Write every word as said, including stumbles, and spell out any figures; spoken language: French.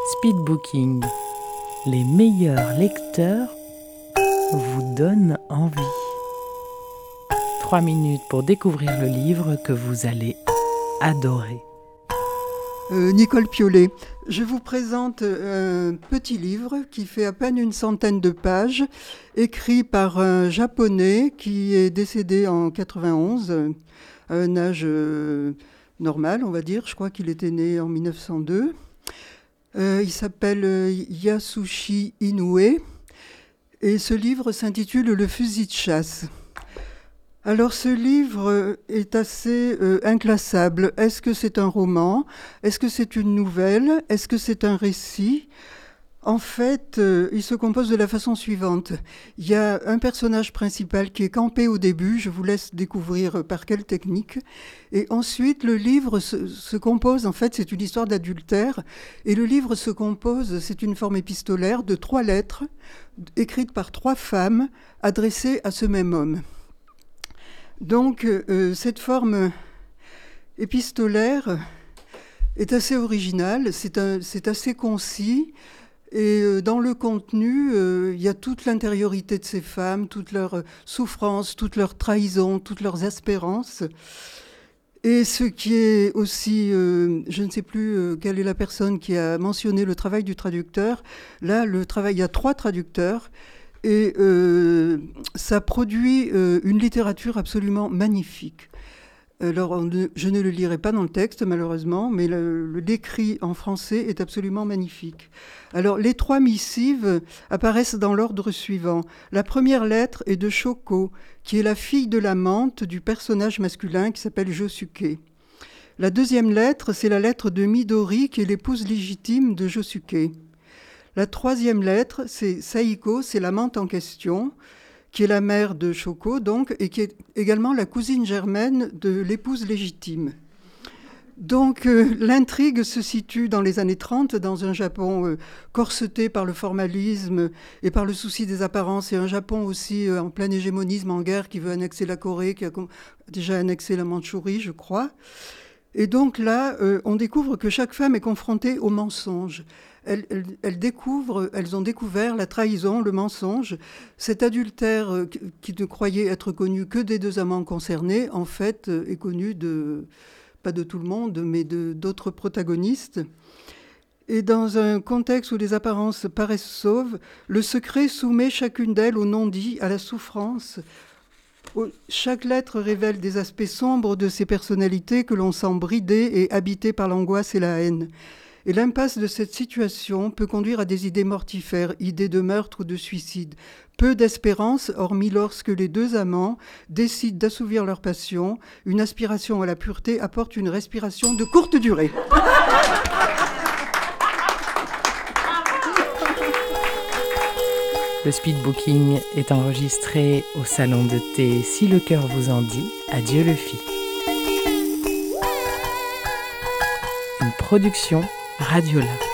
Speedbooking, les meilleurs lecteurs vous donnent envie. Trois minutes pour découvrir le livre que vous allez adorer. Euh, Nicole Piolet, je vous présente un petit livre qui fait à peine une centaine de pages, écrit par un Japonais qui est décédé en quatre-vingt-onze, à un âge euh, normal, on va dire. Je crois qu'il était né en mille neuf cent deux. Euh, il s'appelle Yasushi Inoue et ce livre s'intitule « Le fusil de chasse ». Alors ce livre est assez euh, inclassable. Est-ce que c'est un roman ? Est-ce que c'est une nouvelle ? Est-ce que c'est un récit ? En fait, euh, il se compose de la façon suivante. Il y a un personnage principal qui est campé au début, je vous laisse découvrir par quelle technique. Et ensuite, le livre se, se compose, en fait, c'est une histoire d'adultère. Et le livre se compose, c'est une forme épistolaire, de trois lettres écrites par trois femmes adressées à ce même homme. Donc, euh, cette forme épistolaire est assez originale, c'est, un, c'est assez concis, et euh, dans le contenu, euh, il y a toute l'intériorité de ces femmes, toute leur souffrance, toute leur trahison, toutes leurs espérances. Et ce qui est aussi, euh, je ne sais plus euh, quelle est la personne qui a mentionné le travail du traducteur, là, le travail, il y a trois traducteurs, et euh, ça produit euh, une littérature absolument magnifique. Alors, on ne, je ne le lirai pas dans le texte, malheureusement, mais le, le décrit en français est absolument magnifique. Alors, les trois missives apparaissent dans l'ordre suivant. La première lettre est de Shoko, qui est la fille de l'amante du personnage masculin qui s'appelle Josuke. La deuxième lettre, c'est la lettre de Midori, qui est l'épouse légitime de Josuke. La troisième lettre, c'est Saiko, c'est l'amante en question, qui est la mère de Shoko, donc, et qui est également la cousine germaine de l'épouse légitime. Donc, euh, l'intrigue se situe dans les années trente, dans un Japon euh, corseté par le formalisme et par le souci des apparences, et un Japon aussi euh, en plein hégémonisme, en guerre, qui veut annexer la Corée, qui a déjà annexé la Mandchourie, je crois. Et donc là, euh, on découvre que chaque femme est confrontée au mensonge. Elles, elles, elles, découvrent, elles ont découvert la trahison, le mensonge. Cet adultère euh, qui ne croyait être connu que des deux amants concernés, en fait, euh, est connu de, pas de tout le monde, mais de, d'autres protagonistes. Et dans un contexte où les apparences paraissent sauves, le secret soumet chacune d'elles au non-dit, à la souffrance. Chaque lettre révèle des aspects sombres de ces personnalités que l'on sent bridées et habitées par l'angoisse et la haine. Et l'impasse de cette situation peut conduire à des idées mortifères, idées de meurtre ou de suicide. Peu d'espérance, hormis lorsque les deux amants décident d'assouvir leur passion. Une aspiration à la pureté apporte une respiration de courte durée. Le speedbooking est enregistré au salon de thé Si le cœur vous en dit, à Dieu le fit. Une production Radiola.